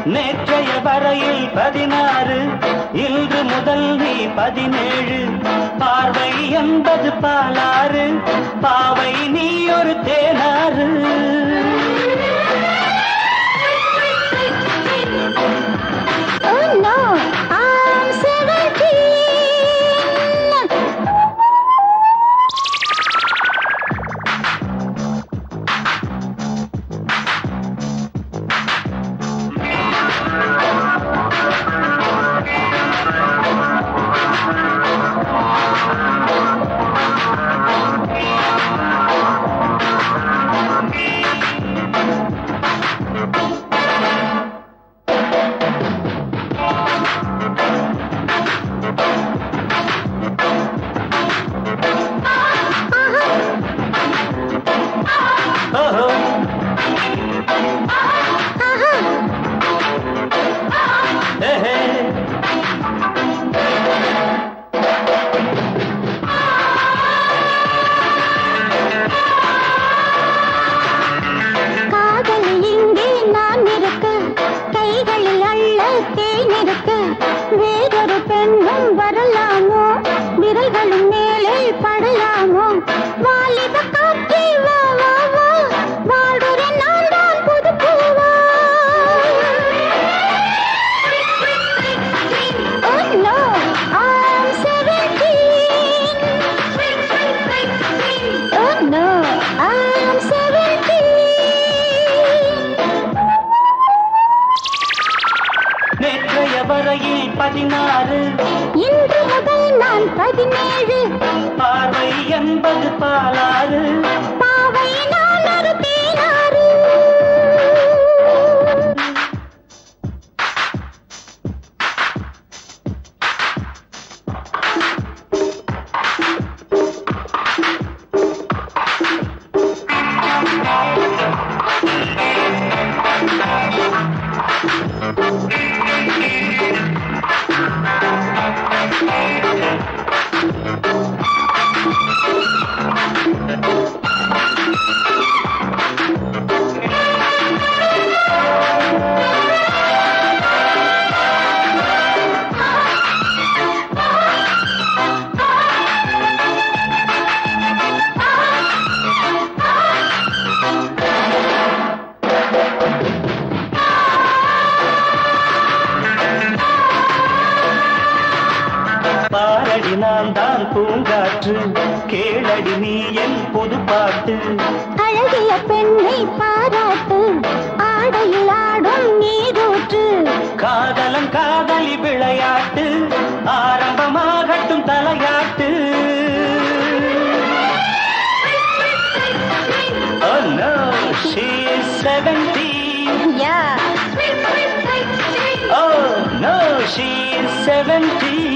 நேற்றைய வரையில் 16 இன்று முதல் நீ 17 பார்வை என்பது பாலாறு பாவை நீ ஒரு தேனாறு வரையில் 16 இன்று முதல் நான் 17 பார்வை என்பது பாலாறு பாவை நான் ஒரு தேனாறு பாரடி நான் தான் பூங்காற்று கேளடி நீ என் புது பாட்டு அழகிய பெண்ணை பாராட்டு ஆடையில் ஆடும் நீரூற்று காதலம் காதலி விளையாட்டு ஆரம்பமாகட்டும் தலையாட்டு Oh no, she is 17 Yeah Oh no, she is 17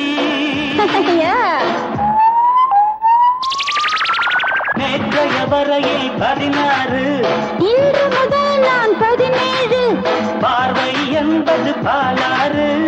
நேற்றைய வரையில் 16 இன்று முதல் நான் 17 பார்வை என்பது பாலாறு